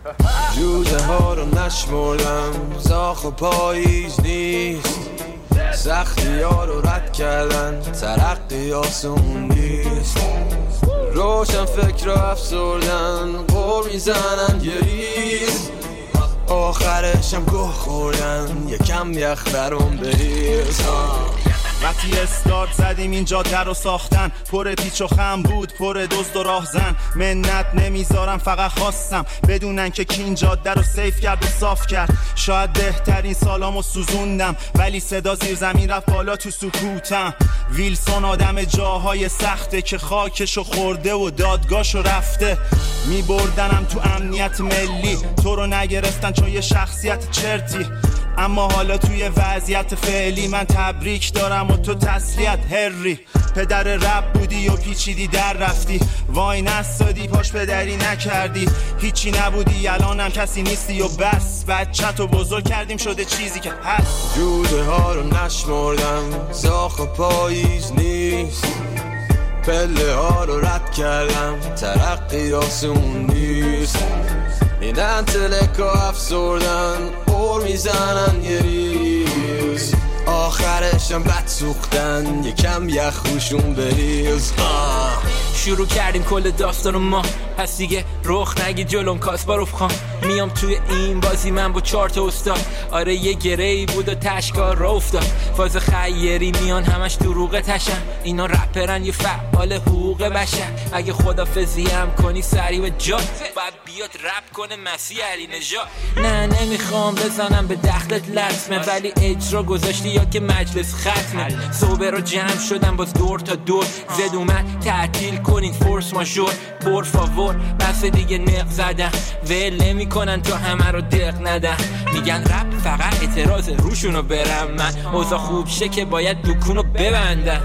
جوجه ها رو نشمردم، زاخ و پاییز نیست، سختی ها رو رد کردن، ترقی آسون نیست. روشن فکر رو افسردن، قور میزنن یه ریز، آخرشم گوه خوردن، یکم یخ برام بریز. وقتی استارت زدیم این جاده رو ساختن، پر پیچ و خم بود، پر دزد و راهزن. منت نمیذارم، فقط خواستم بدونن که کی این جاده رو سیف کرد و صاف کرد. شاید بهترین سالامو سوزوندم، ولی صدا زیر زمین رفت بالا تو سکوتم. ویلسون آدم جاهای سخته که خاکشو خورده و دادگاهشو رفته. میبردنم تو امنیت ملی، تو رو نگرفتن چون یه شخصیت چرتی. اما حالا توی وضعیت فعلی من تبریک دارم و تو تسلیت هری. پدر رپ بودی و پیچیدی در رفتی، وای نستادی پاش پدری نکردی. هیچی نبودی الانم کسی نیستی و بس، بچه‌تو بزرگ کردیم شده چیزی که هست. جوده ها رو نشمردم، زاخ و پاییز نیست، پله ها رو رد کردم، ترقی آسون نیست. میدن تلکا افسردن، قور میزنن یه ریز، آخرشم بد سوختن، یکم یخ روشون بریز. شروع کردیم کل داستانو ما، پس دیگه رخ نگی جلوم کاسپاروف خان. میام توی این بازی من با 4 تا استاد، آره یه گره‌ای بود و تشکار را افتاد. فاز خیری میان همش دروغه تشن، اینا رپرن یه فعال حقوق بشر. اگه خدافظی هم کنی سری به جات، باید بیاد رپ کنه مسیح علی نژاد. نه نمیخوام بزنم به دخلت لطمه، ولی اجرا گذاشتی یا که مجلس ختمه. صبح رو جمع شدم باز دور تا دور، زد اومد تعطیل کنین فورس ماژور. پر فاور بس دیگه نق زدن، ول نمیکنن تا همه رو دق ندن. میگن رپ فقط اعتراض، روشونو برم من. اوضاع خوب شه که باید دکونو ببندن.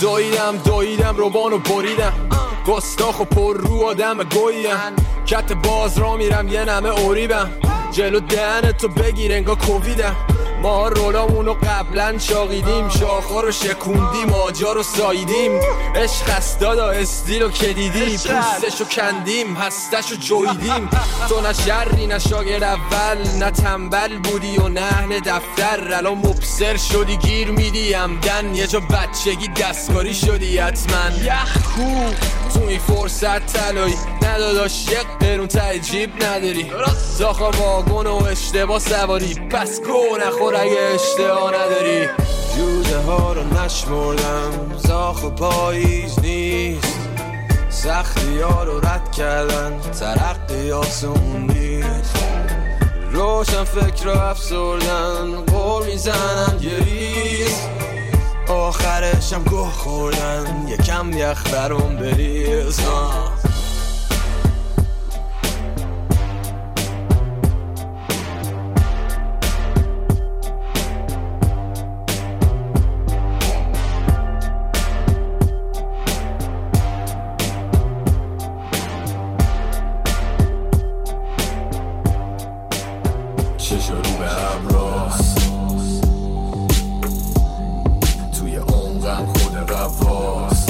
دویدم روبانو بریدم، گستاخ و پر رو آدم گویم. کت باز را میرم یه نمه اوریبم، جلو دهنتو بگیر انگا کوویدم. ما رولامونو قبلا چاقیدیم، شاخا رو شکوندیم، آجا رو ساییدیم. عشق هست دادا استیلو که دیدی، پوستشو کندیم، هستشو جویدیم. تو نه شری نه شاگرد اول، نه تنبل بودی و نه اهل دفتر. الان مبصر شدی گیر میدی همدن، یه جا بچگی دستکاری شدی حتما. یخ کو تو این فرصت طلایی، نداداش یک قرون ته جیب نداری. زاخا واگن و اشتباه سواری، پس گو نخور اگه اشتباه نداری. جوده ها رو نشمردم، زاخ و پاییز نیست، سختی ها رو رد کردن، ترقی آسون نیست. روشن فکر رو افسردن، قور میزنن یه ریز، آخرشم گوه خوردن، یکم یخ برام بریز. چشارو به ابراز توی عمقم خود قواز،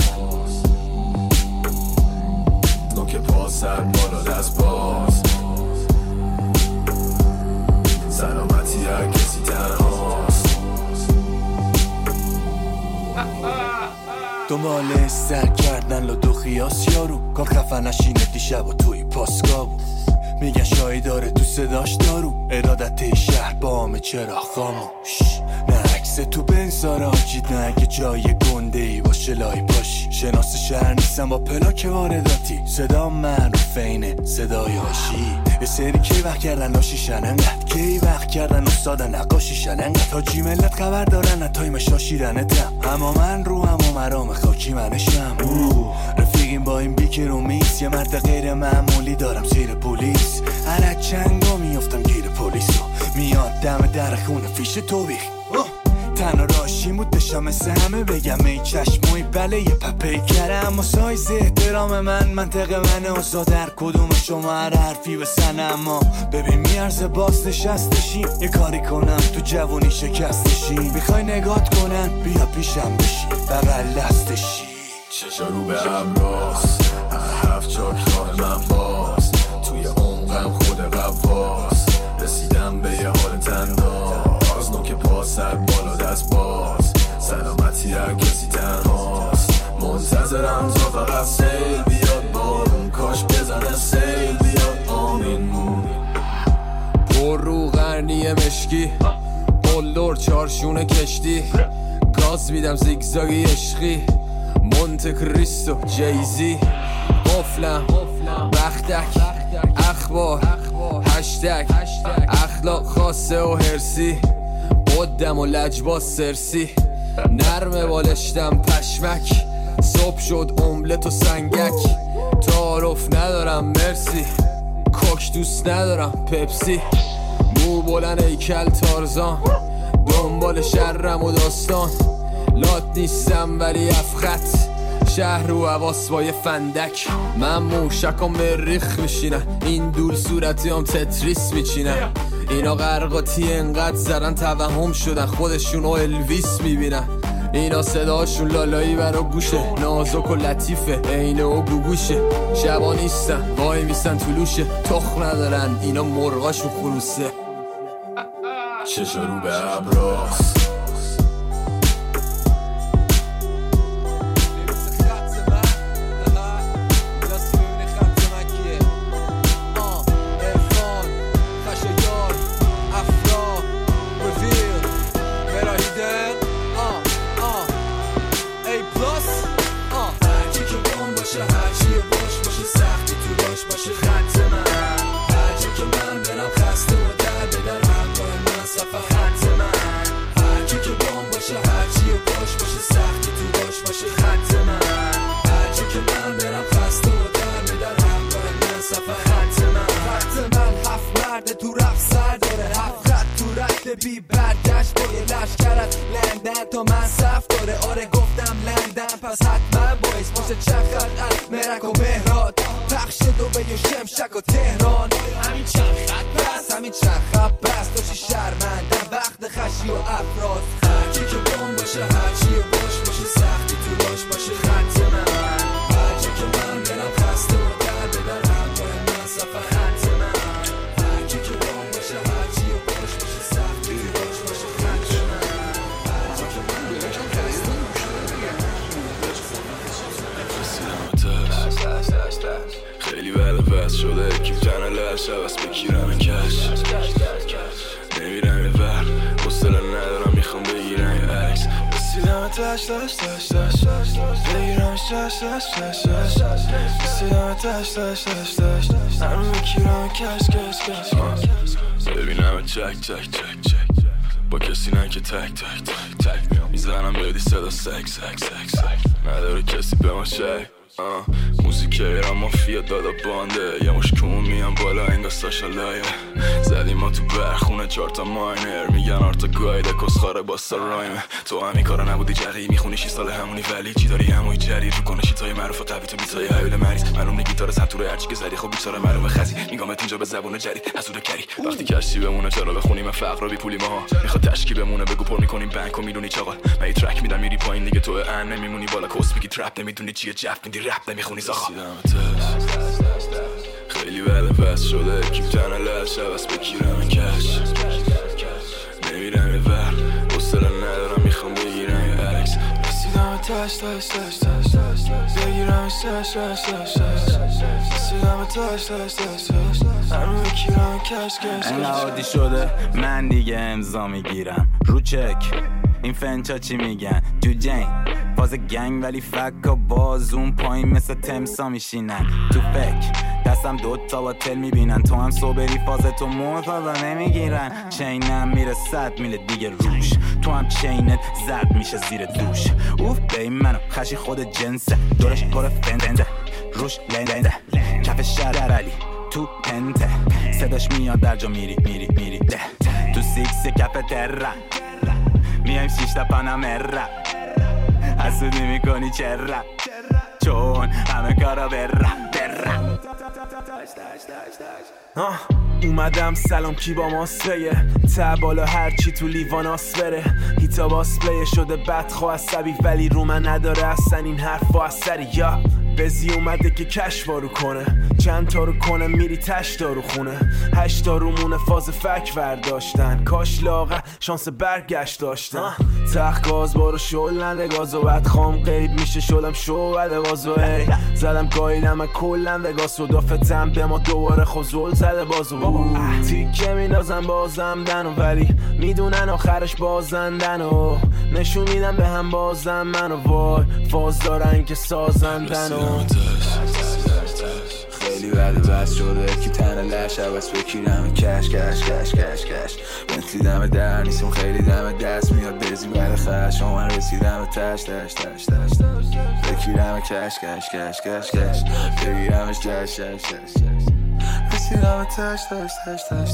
نوک پا سر بالا دست باز، سلامتی هر کسی تنهاست. دنبال سر کردن لدو خیاس یارو، کار خفه نشینه دیشب و توی پاسگاه بود. میگن شایی داره تو صداش دارو، ارادت شهر با همه چرا خاموش. نه عکس تو بنزار آجید، نه اگه جای گنده ای باشه لای پاشی. شناس شهر نیستم با پلاک وارداتی، صدا معروف اینه صدای هاشی. یه سری کی وقت کردن لاشیشن انقدر، کی وقت کردن استاد نقاشیشن انقدر. تا جی ملت خبر دارن تایم شاشیرنتم، اما من رو هم مرام خاکی منشم. رفیقیم با این بیکر و میس، یه مرد غیر معمولی دارم زیر پلیس. هر چنگا میافتم گیر پلیسو، میاد دم در خونه فیش توبیخ. تنها راشیم بود داشتم مثل همه بگم ای چشموی بله یه پپی کرم. اما سایز احترام من منطقه منه، اوزا در کدوم شما هر حرفی بسنه. اما ببین میارزه باز نشستشیم، یه کاری کنم تو جوونی شکستشیم. میخوای نگات کنن بیا پیشم بشی بغل دستشی. چشارو به ابراز هفت چاک راه من باز، توی عمقم خود قواز. سر بالا دست باز، سلامتی هر کسی تنهاست. منتظرم تا فقط سیل بیاد بارون، کاش بزنه سیل بیاد آمین. پر رو غرنی مشکی، قلدر چارشون کشتی، گاز میدم زیگزاگی عشقی، مونت کریستو جیزی، قفلم بختک اخبار هشتگ اخلاق خاصه و هرسی، قدم و لجباز سرسی، نرمه بالشتم پشمک، صبح شد املت و سنگک، تعارف ندارم مرسی، کوک دوست ندارم پپسی، مو بلند ایکل تارزان، دنبال شرم و داستان، لات نیستم ولی افخط، شهر رو حواس با یه فندک، من موشک و مریخ میشینم، این دول صورتی هم تتریس میچینم، اینا غرقاتی انقدر زدن توهم شدن خودشونو الویس میبینن، اینا صداشون لالایی برا گوشه، نازک و لطیفه اینه و گوگوشه، شبا نیستن وای میستن طلوشه، تخم ندارن اینا مرغاشون خروسه. چشا رو به ابراست، بی برگشت با یه لشکر از لندن تا من صف داره، آره گفتم لندن پس حتما باعث باشه چخت از مرک و مهرات، پخش دوبه و شمشک و تهران، همین چند خط بس همین چند خط بس، داشتی شرمندم وقت خشی و افراز، هرچی که بام باشه هرچی و باش باشه سختی تو راش باشه خط من، هرچی که من برم خسته و درد در همراه من سفر خط من، هرچی که بام باشه هرچی و باش باشه سختی تو راش باشه خط من، هرچی که من برم خسته و خیلی بله بس شده کیف تنه لش عوض بگیرم کش، نمیرم یه ور حوصله ندارم میخوام بگیرم یه عکس، رسیدم تش تش تش تش بگیرم شش شش شش شش، رسیدم تش تش تش تش هنو بگیرم کش کش کش، ببینم چک چک چک چک با کسی نه که تک تک تک تک میزنم بدی صدا سک سک سک سک، نداره کسی به ما شک، موزیک ایران مافیا دادا بانده، یه مش کمون میان بالا انگا ساشا لایه، زدیم ما تو برخونه 4 تا ماینر، میگن آرتا گایده کسخاره باستا رایمه، تو همین کارا نبودی جقی میخونی 6 سال همونی ولی چی داری همونی جدید رو کنه شیتای معروف و قوی تو بیتای حیول مریض، معلوم گیتار سنتوره هرچی که زدی خب بیچاره معلومه خزی، میگامت اینجا به زبون جدید حسود کری، وقتی کشتی بمونه چرا بخونیم من فقر رو بی پولی ماها، میخواد تشکی بمونه بگو پر میکنیم بانک و میدونی چاقال، من یه ترک میدم میری پایین دیگه تو ان نمیمونی بالا کس میگی ترپ نمیدونی چیه جف میدی رپ نمیخونی زاخا، خیلی بله بس شده کیف تنه لش عوض بگیرم کش، نمیرم یه ور حوصله ندارم میخوام بگیرم یه عکس، رسیدم تش تش تش تش بگیرم شش شش شش رسیدم تش تش تش هنو بگیرم کش کش کش، عادی شده من دیگه امضا میگیرم رو چک، این فنچا چی میگن تو جنگ فاز گنگ ولی فکا باز اون پایین مثل تمسا میشینن، تو فکر دستم 2 تا با تل میبینن، تو هم صبری فاز تو مرتضا نمیگیرن، چینم میره 100 میل دیگه روش، تو هم چینت زد میشه زیر دوش، اوف بی منو خشی خود جنسه، دورش پر فنده روش لنده، کف شهر علی تو پنته، صداش میاد در جا میری میری میری ده، تو سیکس کف تره میایم 6 تا پانامرا، حسودی میکنی چرا چون همه کارا برم اومدم سلام کی با ماسفیه بالا هر چی تو لیوان آسفره، هیتا باس پلی شده بدخوا عصبی ولی رو من نداره اصلا این حرفا اثری، یا بزی اومده که کش وارو کنه، چند تا رو کنه میری تش دارو خونه، 8 تا رومونه فاز فک ورداشتن، کاش لاغه شانس برگشت داشتن، تخت گاز بارو شلنده گازو بعد خام قیب میشه شلم شو بده بازو ای زدم گاییدم من کلن وگاس و دافتم به ما دوباره خوزول زده بازو تیکه میدازم بازم دنو ولی میدونن آخرش بازندن و نشون میدم به هم بازم منو وای فاز دارن که سازندن و خیلی بعد بس شده که تنه لش عوض بکیرم کش کش کش کش کش بنتلی دم در نیستم خیلی دم دست میاد بزیم بعد خش من رسیدم تش تش تش تش بکیرم کش کش کش کش کش بگیرمش جش جش جش رسیدم تش تش تش تش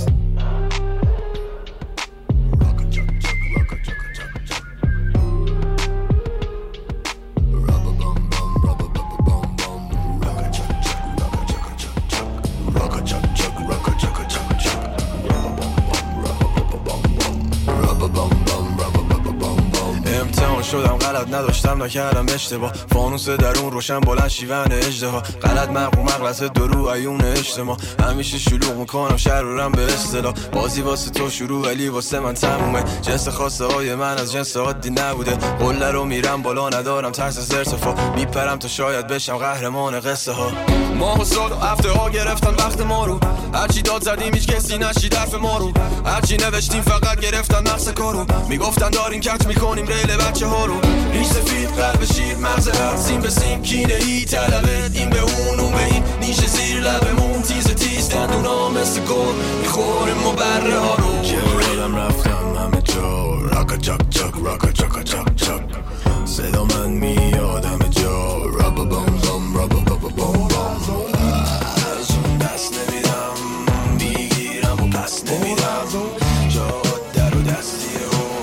شدم غلط نداشتم نکردم اشتباه فانوس درون روشن بلند شیون اژدها غلط مغلط درو عیون اجتماع همیشه شلوغ میکنم شرورم به اصطلاح بازی واسه تو شروع ولی واسه من تمومه جنس خواسته های من از جنس عادی نبوده قله رو میرم بالا ندارم ترس از ارتفاع میپرم تا شاید بشم قهرمان قصه ها ماه و سال و هفته ها گرفتن وقت ما رو هرچی داد زدیم هیچ کسی نشید حرف ما رو هرچی نوشتیم فقط گرفتن نقص کارو میگفتن دارین کت میکنیم ریل بچه ها رو ریش سفید قلب شیر مغز هر سیم به سیم کینه ای طلبت این به اون به این نیش زیر لبمون تیز دندونا مثل گل میخوریم و بره ها رو یادم رفتم همه جا راکا چاک چاک راکا چاکا چاک چاک صدا من میاد همه جا رابا بام بام رابا بابا بام بام از اون دست نمیدم میگیرم و پس نمیدم جا در و دستیه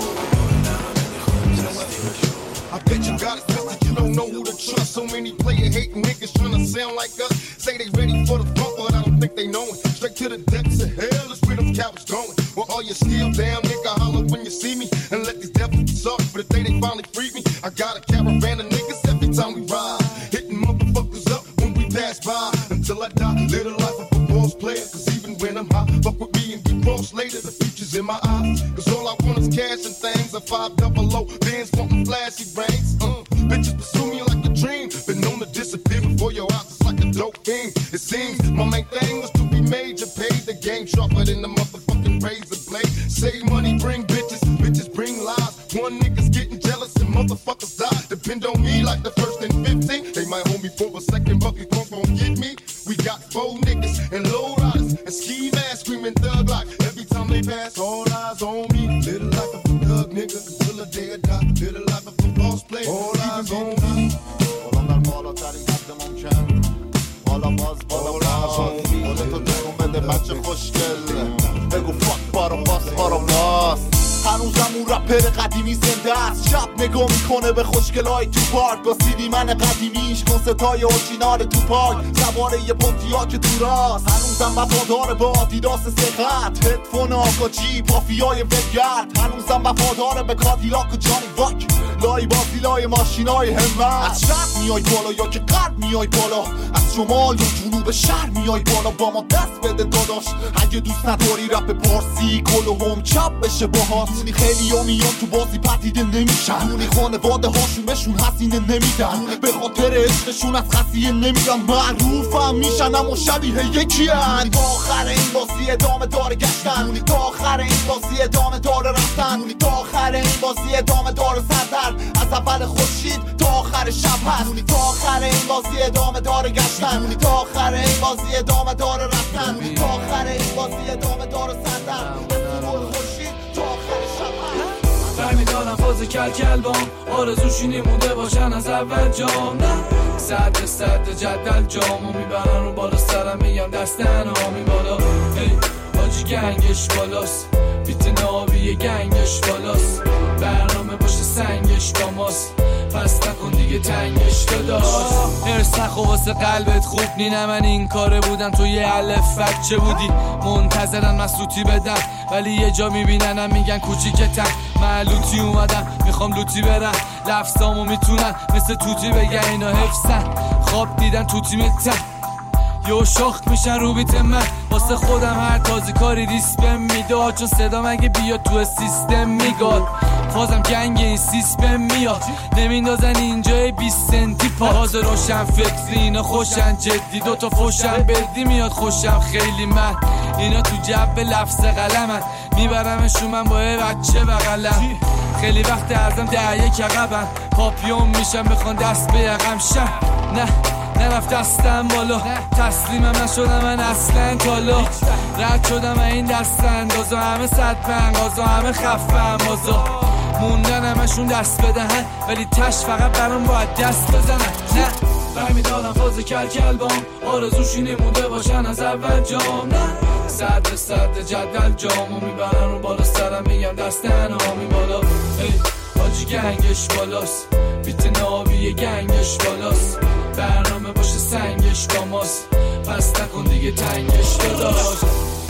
I bet you got it twisted, you don't know who to trust. So many player hating niggas tryna sound like us. Say they ready for the front, but I don't think they know it. Straight to the depths of hell is where them cowards going. Well, all you still down, nigga, holler when you see me. And let these devils be sorry for the day they finally freed me. I got a caravan of niggas every time we ride. Hitting motherfuckers up when we pass by. Until I die, live the life of a boss player. Cause even when I'm high, fuck with me and get boss later. The future's in my eyes. Cause all I want is cash and things. A 500 bands wanting flashy brains. Bitches pursue me like a dream. Been known to disappear before your eyes. It's like a dope thing. It seems my main thing was to be major. Paid the game sharper than the motherfucking razor blade. Save money, bring bitches. Bitches bring lies. One nigga's getting jealous and motherfuckers die. Depend on me like the first and 15. They might hold me for a second, but it won't get me. We got 4 niggas and low riders and ski masks screaming thug like every time they pass. All eyes on me. Little life of a thug nigga until the day I die. Little life of a boss player. All eyes on me. در بالاترین حد ممکن حالا باز خودتو نشون بده بچه خوشگل بگو فاک باراس هنوزم اون رپر قدیمی زنده است شب نگاه میکنه به خوشگلای تو پارک با سیدی من قدیمیش کنستای اورجینال تو پارک سواره یه پونتیا که تو راست هنوزم وفادار به آدیداس سخت هدفون آکاجی پافیای ولگرد هنوزم وفادار به کادیلاک و جانی واک لای بازی لای ماشینای همت از شرق میای بالا یا که غرب میای بالا از شمال یا جنوب شهر میای بالا با ما دست بده داداش اگه دوست نداری رپ پارسی کل و هم چپ بشه باهات دونی خیلی ها میان تو بازی پدیده نمیشن دونی خانواده هاشون بهشون حسینه نمیدن به خاطر عشقشون از خسیه نمیدن معروفم میشن اما شبیه یکی هن تا آخر این بازی ادامه داره گشتن تا آخر این بازی ادامه داره رفتن تا آخر این بازی ادامه داره سردر از اول خورشید تا آخر شب هست تا آخر این بازی ادامه داره گشتن تا آخر این بازی ادامه داره رفتن تا آخر این بازی ادامه داره سردر از اول خورشید تا آخر شب هست برمیدارم فاز کل بام آرزوشی نمونده باشن از اول جام نه صد جدل جامو میبرن رو بالا سرم میگم دستن آمی بالا هی حاجی گنگش بالاست بیت نابی گنگش بالاست برنامه باشه سنگش با ماست پس نکن دیگه تنگش داداش ارس نخو واسه قلبت خوب نینه من این کاره بودم تو یه الف بچه بودی منتظرن مسلوطی بدم ولی یه جا میبیننم میگن کوچیکتن معلوطی اومدم میخوام لوتی برم لفظامو میتونن مثل توتی بگن اینا حفظن خواب دیدن تو تیمت یو شاخ میشن رو بیت من واسه خودم هر تازه کاری ریسپم میداد چون صدا مگه بیاد تو سیستم میگاد فازم گنگ این سیستم میاد نمیندازن اینجای 20 سنتی پاز روشن فکری اینا خوشن جدی دوتا فوشن بدی میاد خوشم خیلی من اینا تو جب لفظ قلمن میبرمشون من با بچه بغلم خیلی وقت ازم 10 عقبن پاپیون میشم بخوان دست به یقم شم نه نرفت دستم بالا تسلیمم نشدم من اصلا تالا رد شدم این دست اندازا همه صد پنگازا همه خفم بازا موندن همشون دست بدهن ولی تش فقط برام باید دست بزنن نه برمی دادم فاز کل بام آرزوشینی مونده باشن از اول جام نه صد به صد جدول جامو میبرن رو بالا سرم میگم دستن هامی بالا حاجی گنگش بالاست بیت ناوی گنگش بالاست برنامه باشه سنگش با ماست پس نکن دیگه تنگش داداش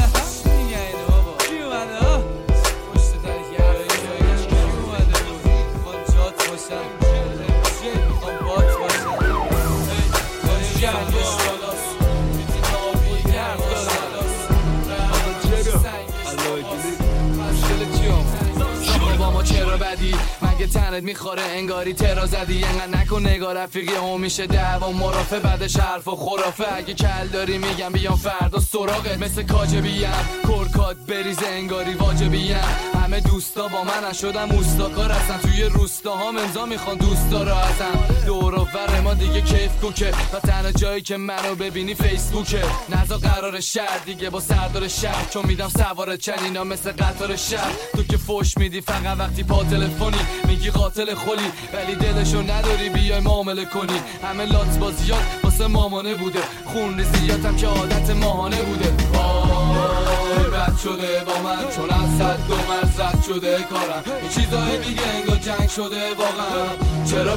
تنت میخوره انگاری ترا زدی انقدر نکن نگاه رفیقی هم میشه دعوا مرافع بعدش حرف و خرافه اگه کل داری میگم بیام فردا سراغت مثل کاجبیم کرکات بریزه انگاری واجبیم همه دوستا با من نشدم اوستاکار هستن توی روستا ها امضا میخوان دوستا را ازم دور و بر ما دیگه کیف کوکه و تنها جایی که منو ببینی فیسبوکه نزا قرار شهر دیگه با سردار شهر چون میدم سوار چنینا مثل قطار شهر تو که فوش میدی فقط وقتی پا تلفنی میگی قاتل خلی ولی دلشو نداری بیای معامله کنی همه لات بازیات واسه مامانه بوده خون ریزیاتم که عادت ماهانه بوده بد شده با من چون از صد دو مرزد شده کارم این چیزایی میگه انگار جنگ شده واقعا چرا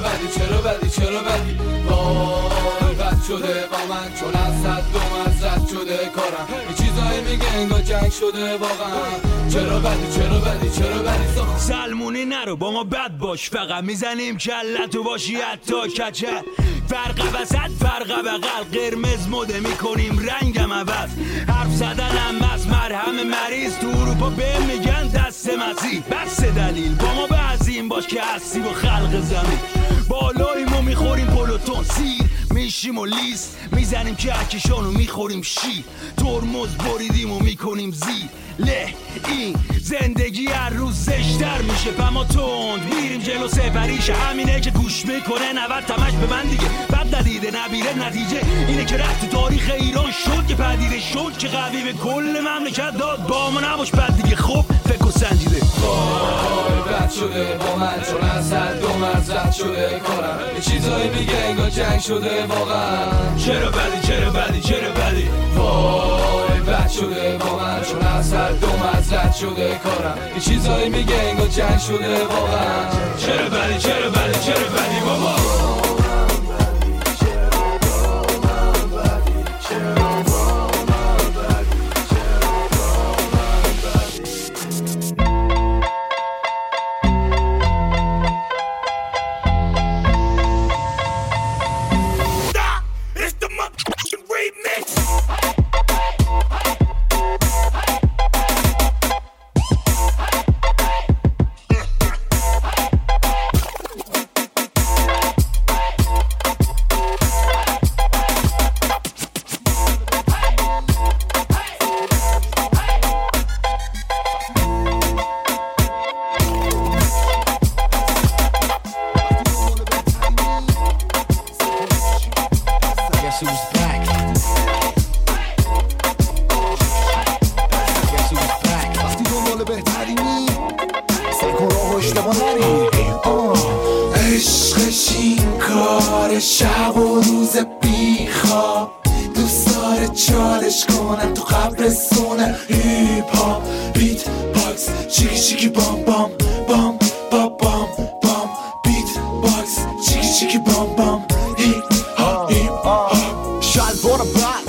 بدی وای بد شده با من چون از صد دو مرزد شده کارم این چیزایی میگه انگار جنگ شده واقعا چرا بدی سلمونی نرو با ما بد باش فقط میزنیم کلتو باشی حتی کچل فرق وسط فرق بغل قرمز مده میکنیم رنگم عوض حرف زدنم از مرهم مریض تو اروپا به میگن دست مسیح بس دلیل با ما بعضیم باش که هستی با خلق زمین بالاییم و میخوریم پلوتون سیر میشیم و لیست میزنیم که اکشانو میخوریم شیر ترمز بریدیم و میکنیم زیر له این زندگی هر روز زشتر میشه پما تند میریم جلو سفریشه همینه که گوش میکنه 90 تمش به من دیگه بد ندیده نبیره نتیجه اینه که رفت تو تاریخ ایران شد که پدیده شد که قوی به کل مملکت داد با ما نباش بد دیگه خب فکر و سنجیده وای بد شده با من چون از صد دو مرزد شده کارم یه چیزایی میگه انگار جنگ شده واقعا چرا بدی وای بد شده با من چون از صد دو مرزد شده کارم یه چیزایی میگه انگار جنگ شده واقعا چرا بدی بابا شب و روز بیخواب دوست داره چالش کنن تو قبرستونه هیپ هاپ بیت باکس چیکی چیکی بام بام بام بام بام بام بیت باکس چیکی چیکی بام بام هیپ هاپ شلوار بند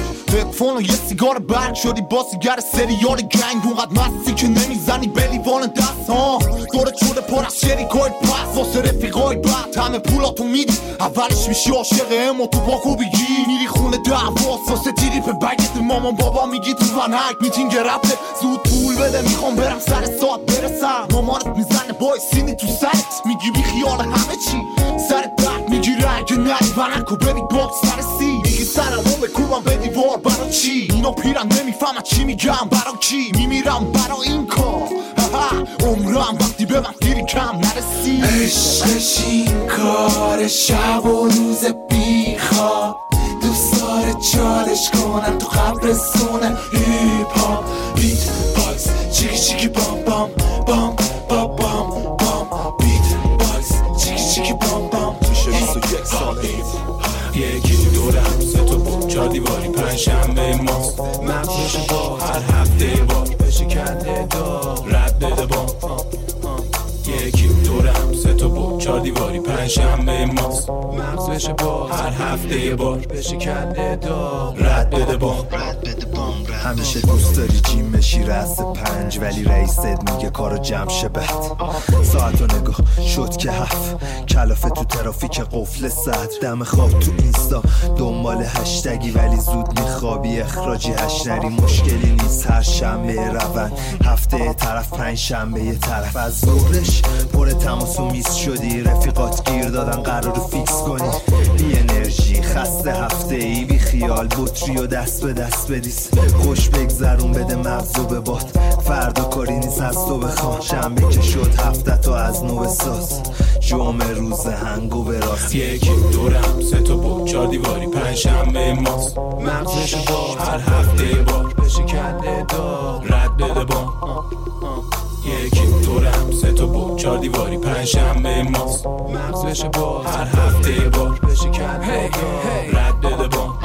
تلفن و یه سیگار برگ شدی با سیگر سریال گنگ اونقدر مستی که نمیزنی به لیوان دست ها دورت شده پر از شریکای پس واسه رفیقای بد همه پولاتو میدی اولش میشی عاشق امو تو باکو بگی میری خونه دعواست واسه تیری به بگت مامان بابا میگی تو ونک میتینگ رفته زود پول بده میخوام برم سر ساعت برسم مامانت میزنه بای سینی تو سرت میگی بی خیال همه چی سرت درد میگیره اگه نری ونکو بری باکس سر سی میگی سرمو بکوبم به دیوار برا چی اینا پیرن نمیفهمن چی میگم برا کی میمیرم برا این کار عمرم وقتی به من دیری کم نرسی عشقش این کار شب و روز بیخواب دوست داره چالش کنن تو قبرستونه هیپ هاپ بیت باکس چیکی چیکی بام بام بام بام بام بام بیت باکس چیکی چیکی بام بام میشه 21 ساله یکی دورم سه تا بود 4 دیواری پنجشنبه ماست مغزش با هر هفته بار بشکنده دار رد بده بام یکی دورم سه تا بود 4 دیواری پنجشنبه ماست مغزش با هر هفته بار بشکنده دار رد بده بام همیشه دوست داری جیم بشی رأس 5 ولی رئیست میگه کارو جمع شه بعد ساعتو نگاه شد که 7 کلافه تو ترافیک قفل ساعت دم خواب تو اینستا دنبال هشتگی ولی زود میخوابی اخراجی هشنری مشکلی نیست هر شنبه روند هفته طرف 5 شنبه یه طرف از ظهرش پر تماس و میز شدی رفیقات گیر دادن قرار فیکس کنی بی انرژی خسته هفته ای بی خیال بطری و دست به دست بدیس خوش بگذرون بده مغزو به باد فردا کاری نیست از تو بخواه شنبه که شد هفته تو از نو بساز جمعه روز هنگو به راست یکی دورم سه تا بود 4 دیواری پنجشنبه ماست مغزش با هر هفته بار بشکنده دار رد بده بام یکی دورم سه تا بود 4 دیواری پنجشنبه ماست مغزش با هر هفته بار بشکنده دار رد بده بام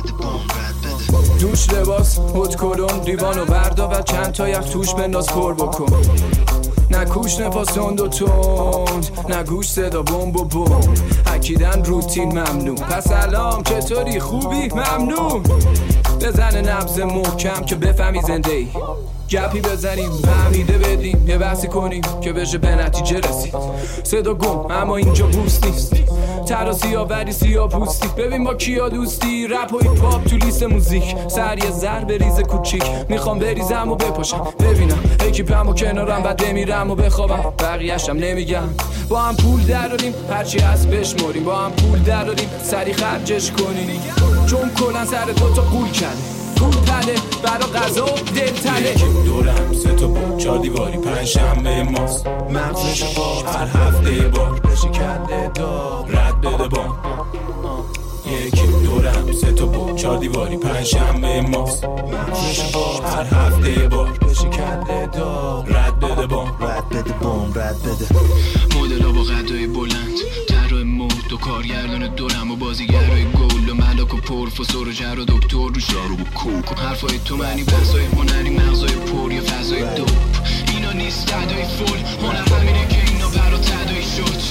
دوش لباس هد کلون دیوانو بردا و چند تا یخ توش بنداز پر بکن نه کوش نفاس تند و تند نه گوش صدا بمب و بمب اکیدن روتین ممنوع پس سلام چطوری خوبی ممنون بزنه نبض محکم که بفهمی زنده ای گپی بزنیم فهمیده بدیم یه بحثی کنیم که بشه به نتیجه رسید صدا گم اما اینجا بوست نیست ترا سیاه ولی سیاه پوستی ببین با کیا دوستی رپ و هیپ هاپ تو لیست موزیک سر یه ضرب ریز کوچیک میخوام بریزم و بپاشم ببینم اکیپم و کنارم بعد بمیرم و بخوابم بقیه‌شم نمیگم با هم پول دراریم هرچی هست بشمریم با هم پول دراریم سری خرجش کنیم چون کلن سر دوتا قول کرده پول پله برا غذا و دل تله یکی دورم سه تا بود 4 دیواری پنجشنبه ماست مغزش با هر هفته بار بشکنده دار رد بده بام یکی دورم سه تا بود 4 دیواری پنجشنبه ماست مغزش با هر هفته بار بشکنده دار رد بده بام رد بده بام رد بده مدل با قدای بلند طرح مرد و کارگردان دورم و بازیگرای گل و ملاک و پروفسور و جر و دکتر رو شهر و کوک حرفای تو معنی بحثای هنری مغزای پر یا فضای دوپ اینا نیست تدای فول هنر همینه که اینا برا تدایی شد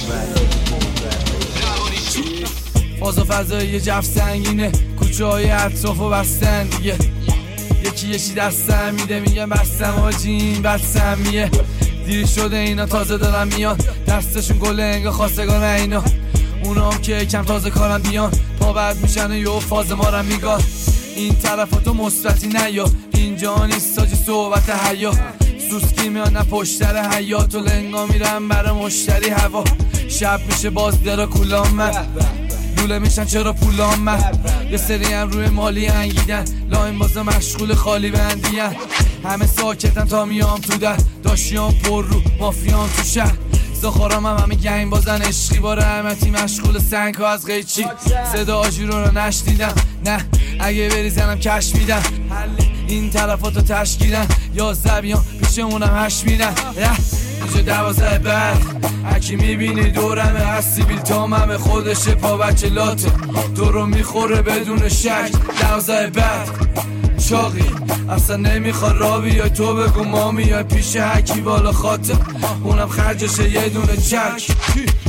فازا فضایی جف سنگینه کوچه های اطراف و بستن دیگه یکی یکی دستم میده میگم بستم آجی این بستمیه دیر شده اینا تازه دارن میان دستشون گله انگا خواستگان اینا اونا هم که کم تازه کارن بیان پا بعد میشن و یه فاز ما رو میگن این طرفاتو مثبتی نیا اینجا نیست ساجی صحبت حیا سوسکی میان نه پشتر حیات و لنگا میرن برای مشتری هوا شب میشه باز درا کولام من دوله میشن چرا پولام من یه سری هم روی مالی انگیدن لاین بازه مشغول خالی بندیان همه ساکتن تا میام تو در داشیان پر رو مافیان تو شهر زخارام همه گنگ بازن عشقی با رحمتی مشغول سنگ ها از غیچی صدا آجیرون رو نشنیدم نه اگه بریزنم کش میدن این طرفاتو تشکیلن یا زبیان پیشمونم هش میدن اینجا 12 بعد اکی میبینی دورمه از سیبیل تاممه خودشه پا بچه لاته تو رو میخوره بدون شک 12 بعد چاقی اصلا نمیخواد را بیای تو بگو ما میای پیش حکی بالا خاطر اونم خرجشه یه دونه چک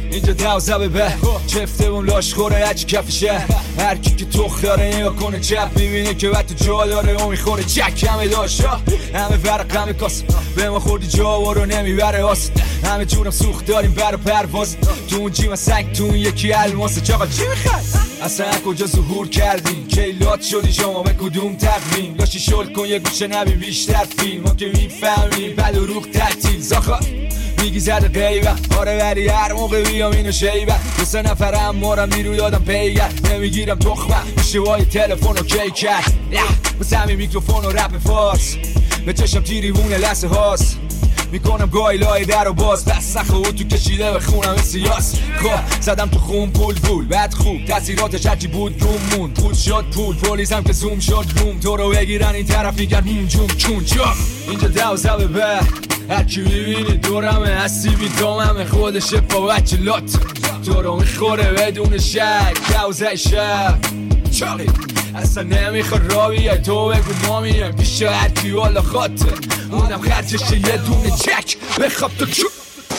اینجا 12 به چفتمون لاش خوره هرچی کف شهر هر کی که تخ داره نگاه کنه چپ میبینه که وقت جا داره و میخوره چک همه داشت همه ورق همه کاس به ما خوردی جا رو نمیبره آس همه جونم سوخت داریم بر و پرواز تو اون جیما سنگ تو اون یکی الماسه چاقا چی میخوای اصلا کجا ظهور کردیم کیلات شدی شما به کدوم تقویم لاشی شل کن یه گوشه نبین بیشتر فیلم ما که میفهمیم بد و روخ تعطیل زاخا میگی زده قیبه آره ولی هر موقع بیام اینو شیبه دو سه نفرم مارم نیرو یادم پیگر نمیگیرم تخمه میشه وای تلفن و کی کرد بس همین میکروفون و رپ فارس به چشم تیریوونه لحظه هاست میکنم گاهی لای در و باز بس نخه و تو کشیده به خونم سیاس خب زدم تو خون پول بعد خوب تاثیراتش هرچی بود روم مون پول شد پول پولیسم که زوم شد روم تو رو بگیرن این طرف میگن جون چون چاپ اینجا 12 به هر کی میبینی دورمه هستی بیداممه خودشه با بچه لات تو رو میخوره بدون شک 12 شب چاقی اصلا نمیخواد را بیای تو بگو ما میرم پیش هر کی والا خاطر اونم خرجش یه دونه چک بخواب تو چو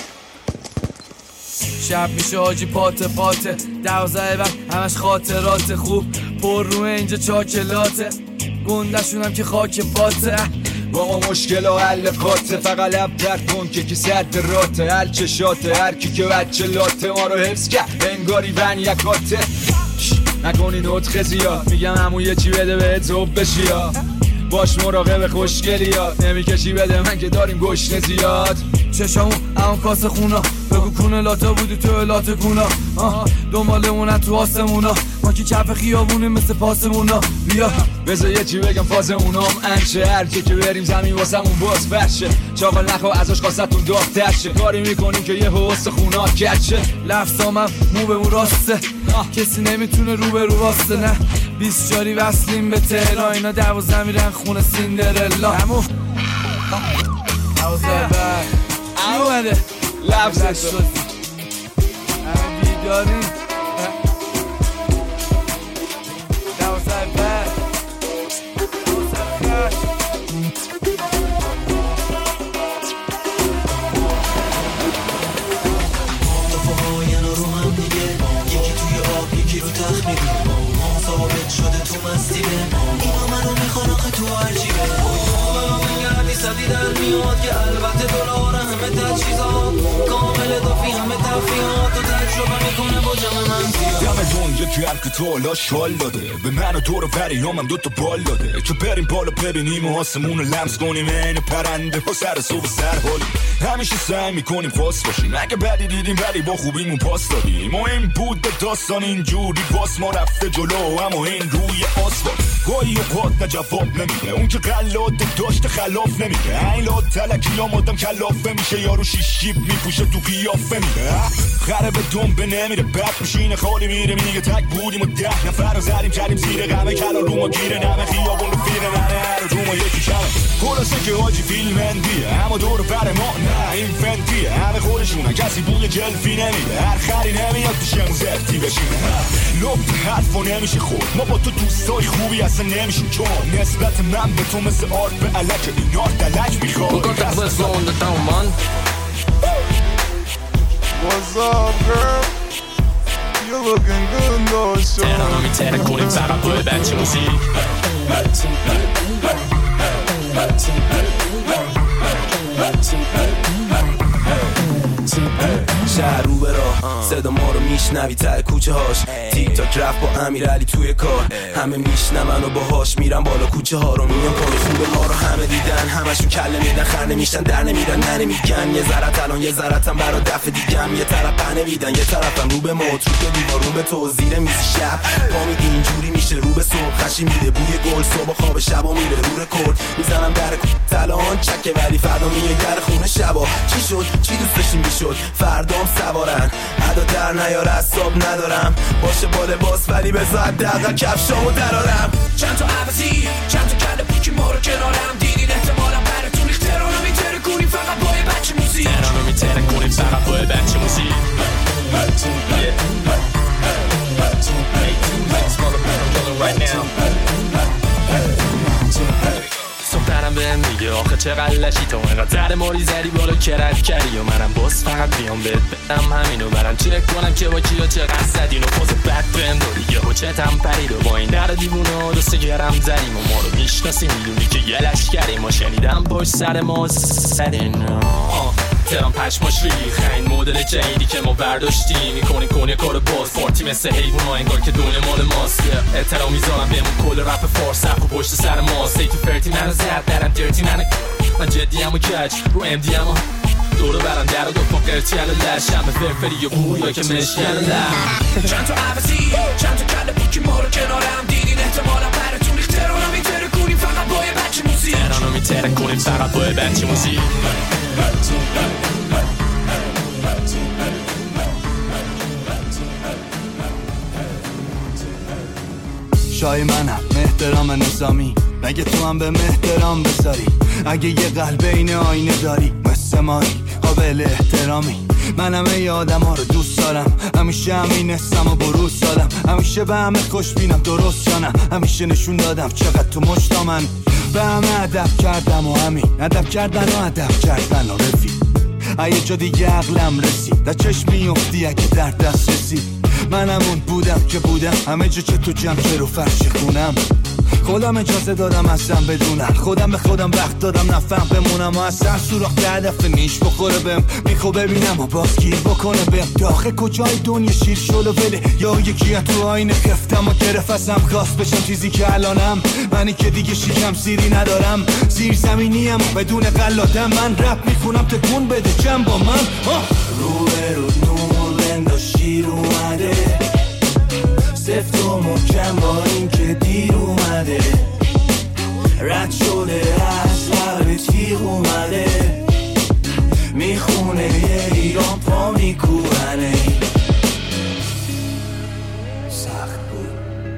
شب میشه آجی پاته 12 بعد همش خاطرات خوب پر روی اینجا چاکلاته گندشونم که خاک پاته با ما مشکل و حل قاطه فقط لب درد کن که صد راته حل چشاته هر کی که بچه لاته ما رو حفظ کرد انگاری ون یکاته نکنی نطخه زیاد میگم همون یه چی بده بهت زوب بشی یا باش مراقب خوشگلی ها نمیکشی بده من که داریم گشنه زیاد چشامون اون کاسه خونا بگو کونه لاتا بودی تو لاته کونا دنبالمونن تو آسمونا ما که کف خیابونیم مثل پاسمونا بیا بذار یه چی بگم فاز اونام انشه هر که بریم زمین واسمون باز فرشه چاقل نخوا ازش خواستتون داغتر شه کاری میکنیم که یه حوست خونا کچه لفظامم مو به اون راسته کسی نمیتونه رو به رو واسته نه 20 جاری وصلیم به تهران اینا 12 میرن خونه سیندرلا همو 12 بعد چی اومده لفظش شد همه بیداریم 12 بعد 12 بعد تخت میگم ثابت شده تو مستی به اینا منو میخوان آخه تو عجیبه میگردی صدی در میاد که البته دلار همه تجهیزات کامل دافی همه تفریات و تجربه میکنه با جمع منزیات دم دنیا که تو حالا شال داده به من و دور وریامم دوتا بال داده که بریم بالا ببینیم و آسمون رو لمس کنیم این پرنده ها سر صبح سر حالی همیشه سعی میکنیم خاص باشیم اگه بدی دیدیم ولی با خوبیمون پاس دادیم و این بود به داستان اینجوری باس ما رفته جلو اما این روی آسفالت گاهی اوقات نه جواب نمیده اون که قلات داشته خلاف نمیده این لات تلکی ها مادم کلافه میشه یارو شیشیب میپوشه تو قیافه میده خره به دنبه نمیره بد میشینه خالی میره میگه تک بودیم و 10 نفر رو زدیم کردیم زیر غمه کلا رو ما گیره نمه خیابون رو فیره نره هر رو ما یکی کمه خلاصه که حاجی فیلم اندیه اما دور بر ما نه این فندیه همه خودشونه کسی بوی جلفی نمیده هر خری نمیاد پیشمون زفتی بشینه لبت حرفا نمیشه خود ما با تو دوستای خوبی اصلا نمیشیم چون نسبت من به تو مثل آرد به علک این آرد دلک میخواد What's up, girl? You looking good, though, sure. تهرانو میتره کنیم فقط باید بچه موسیقی شهر رو به راه صدا ما رو میشنوی ته کوچه هاش تیک تاک رفت با امیرعلی توی کار همه میشنون و باهاش میرن بالا کوچه ها رو میان پای خوبه ها رو همه دیدن همشون کله میدن خر نمیشتن در نمیرن نمیگن یه ذرت الان یه ذرتم برا دفع دیگم یه طرف پنه میدن یه طرفم رو به موت رو به دیوار رو به تو زیر میزی شب پا میدی اینجوری میشه رو به صبح خشی میده بوی گل صبح خواب شب و میره رو رکورد میزنم در تلان چکه ولی فردا میگه در خونه شبا چی شد چی دوست داشتیم میشد فردام سوارن ادا در نیار اصاب ندارم باشه با لباس ولی بذار حداقل کفشامو درارم چند تا عوضی چند تا کله پوکی ما رو کنارم دیدین احتمالا براتون اخترانو میتره کنیم فقط با یه بچه موسیقی تهرانو میتره کنیم فقط با یه بچه موسیقی دخترم بهم میگه آخه چقدر لشی تو اینقدر در ماری زدی بالا کرد کردی و منم باز فقط بیام بهت بدم همینو برم چک کنم که با کیا چقدر زدین و فاز بد بهم داری یهو چتم پرید و با این در دیوونه دست گرم زدیم و ما رو میشناسی میدونی که یه لشکریم و شنیدم پشت سر ما زدین ترام پشماش ریخ این مدل جدیدی که ما برداشتیم میکنی کنی کار باز پارتی مثل حیوان ها انگار که دنیا مال ماست احترام میذارم بهمون کل رپ فارس و پشت سر ما سیتی فرتی منو زد درم درتی من جدی هم و کج رو ام دی هم دورو برم در و دو پا قرتی علا لش همه فرفری و بویا که مشکل لش چند تا عوضی چند تا کل پیکی ما رو کنارم دیدین احتمالا براتون ریخ ترانو میتره کنیم فقط با یه بچه موزیک ترانو میتره کنیم فقط با یه بچه موزیک شای منم احترام نظامی مگه تو هم به احترام بذاری اگه یه قلب این آینه داری مثل مایی قابل احترامی منم ای آدم ها رو دوست دارم همیشه همین اسم و بروز دادم همیشه به همه خوش بینم درست جانم همیشه نشون دادم چقدر تو مشتا من به همه ادب کردم و همین ادب کردن و ادب کردن و رفیق یه جا دیگه عقلم رسید در چشم میفتی اگه در دست رسید منم اون بودم که بودم همه جا که تو جمع که رو فرش خونم خودم اجازه دادم ازم بدونم خودم به خودم وقت دادم نفهم بمونم و از سر سوراخ به هدف نیش بخوره بهم میخو ببینم و باز گیر بکنه بهم داخل کجای دنیا شیر شل و بله یا یکی تو آینه خفتم و گرفت ازم خواست بشم چیزی که الانم منی که دیگه شیکم سیری ندارم زیر زمینیم بدون قلادم من رپ میخونم تکون بده جمع با من رو نور بند و شیر اومده سفت و محکم با این که دیر اومده رد شده از لب تیغ اومده میخونه یه ایران پا میکوهنه سخت بود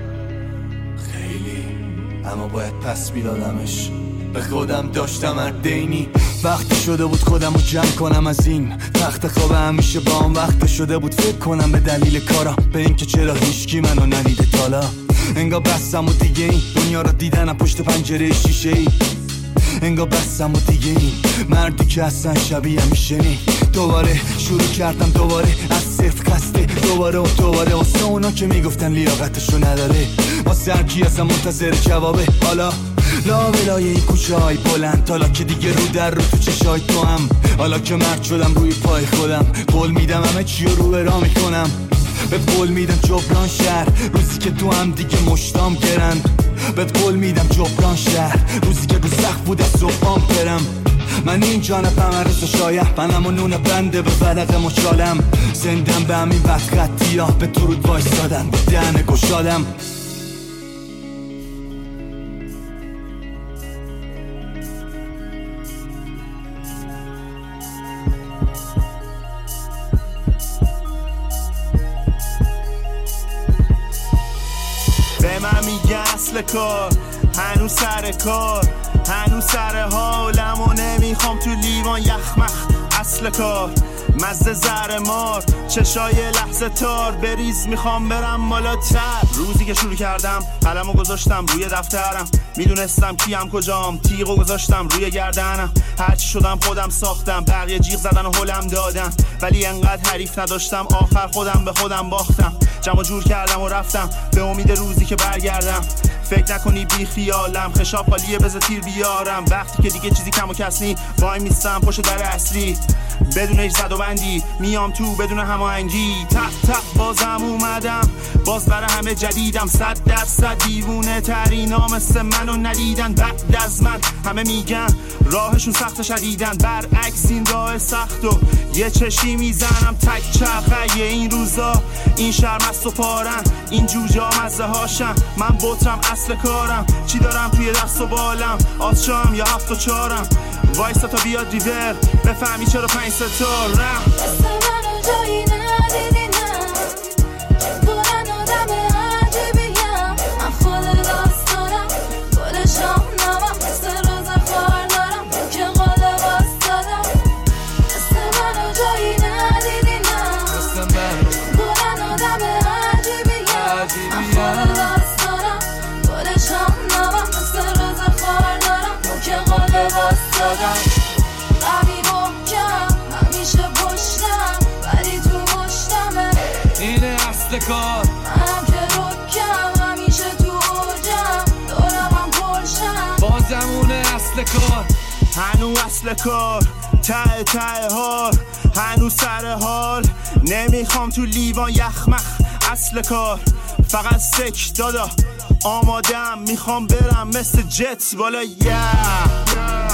خیلی اما باید پس میدادمش به خودم داشتم اردینی وقتی شده بود خودم رو جمع کنم از این تخت خواب همیشه با هم وقت شده بود فکر کنم به دلیل کارم به این که چرا هیچکی منو ندیده تالا انگار بستم و دیگه این دنیا رو دیدنم پشت پنجره شیشه ای انگار بستم و دیگه این مردی که اصلا شبیه میشه نی دوباره شروع کردم دوباره از صفر خسته دوباره و دوباره واسه اونا که میگفتن لیاقتشو نداره واسه هرکی ازم منتظر جوابه حالا لابلای این کوچه های بلند حالا که دیگه رو در رو تو چشای تو هم حالا که مرد شدم روی پای خودم قول میدم همه چی رو به راه میکنم به قول میدم جبران شهر روزی که تو هم دیگه مشتام گرند به قول میدم جبران شهر روزی که رو سخت بود از صبحام برم من این جانبم عرض و شایه منم و نون بنده به ورق مچالم زندم به همین وقت خطی ها به درود وایستادن به دهن گشادم به من میگه اصل کار هنوز سر کار هنوز سر حالم و نمیخوام تو لیوان یخمخ اصل کار مزه زر مار چشای لحظه تار بریز میخوام برم بالاتر روزی که شروع کردم قلمو گذاشتم روی دفترم میدونستم کیم کجام تیغو گذاشتم روی گردنم هرچی شدم خودم ساختم بقیه جیغ زدن و هلم دادن ولی انقدر حریف نداشتم آخر خودم به خودم باختم جمع جور کردم و رفتم به امید روزی که برگردم فکر نکنی بی خیالم خشاب خالیه بذار تیر بیارم وقتی که دیگه چیزی کم و کس نی وای میستم پشت در اصلی بدون هیچ زد و بندی میام تو بدون هماهنگی تق بازم اومدم باز برای همه جدیدم 100% دیوونه ترینا مثل منو ندیدن بعد از من همه میگن راهشون سخت شدیدن برعکس این راه سخت و یه چشی میزنم تک چرخه این روزا این شرمست و پارن این جوجه مزه هاشن من بطرم اصل کارم چی دارم توی دست و بالم آسشام یا 7 و 4م وایستا تا بیاد ریور بفهمی چرا 5 ستار رم دست منو جایی ندیدینم بلند آدم عجیبیم من خود داستانم گل شاهنامم مثل روز خار دارم که قول باستادم دست منو جایی ندیدینم بلند آدم عجیبیم من خود داستانم گل شاهنامم مثل روز خار دارم که دادم قمی محکم همیشه پشتم ولی تو مشتمه اینه اصل کار منم که رکم همیشه تو اوجم دورم هم پرشم بازمونه اصل کار هنو اصل کار ته ته حال هنو سر حال نمیخوام تو لیوان یخمخ اصل کار فقط سک دادا آمادم میخوام برم مثل جت بالا